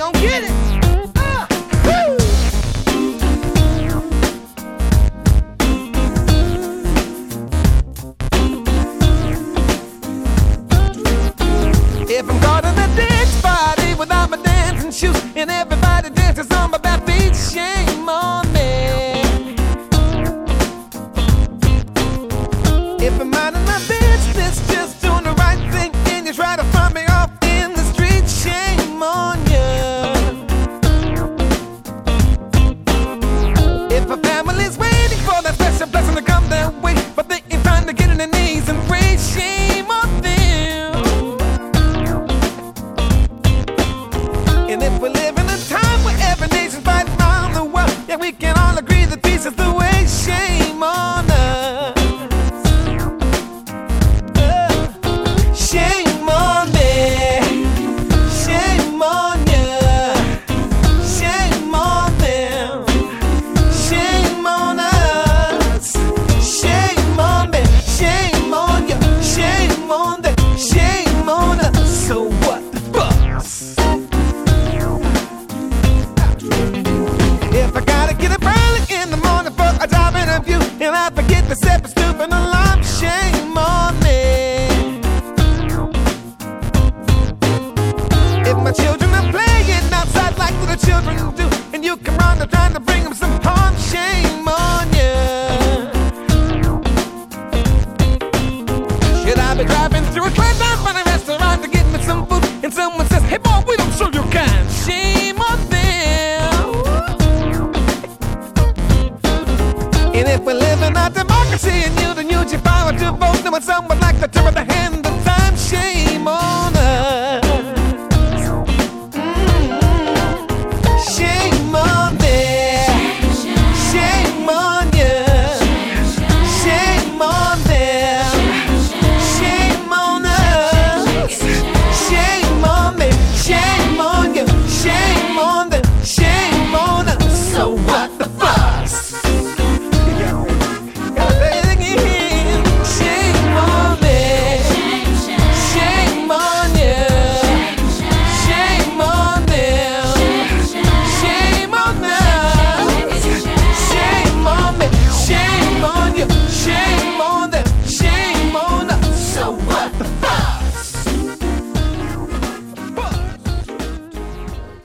gon' get it. Woo! If I'm caught in a dance party without my dancing shoes and everybody dances on my back beat, shame on me. If I'm minding my business, just doing the right thing, and you try to find me off in the street, shame on you. If a family's waiting for that special blessing to come their way, but they ain't trying to get on their knees and pray, shame on them. And if we live in a time where every nation's fighting around the world, yeah, we can all agree that peace is the way, shame on us. Shame on me, shame on you, shame on them, shame on us. Shame on me, shame on you, shame on them, shame on us. So what the fuss? If I gotta get up early in the morning for a job interview and I forget to set the stupid alarm, shame on me. If my children are playing outside like little children do, and you come round and trying to bring them some harm, shame on you. Should I be driving through a closed down funny restaurant to get me some food, and someone says, hey boy, we don't show you kind, shame on them. And if we're living our democracy and you don't use your power to vote, then when someone like to turn the hand of time, shame on us. Shame on them, shame on you, shame on them, shame on us. Shame on me, shame on you, shame on them, shame on us. So what the fuss? Gotta say it again. Shame on me, shame on you, shame on them, shame on us. Shame on me, shame on you, shame on them, shame on us. So what the fuck?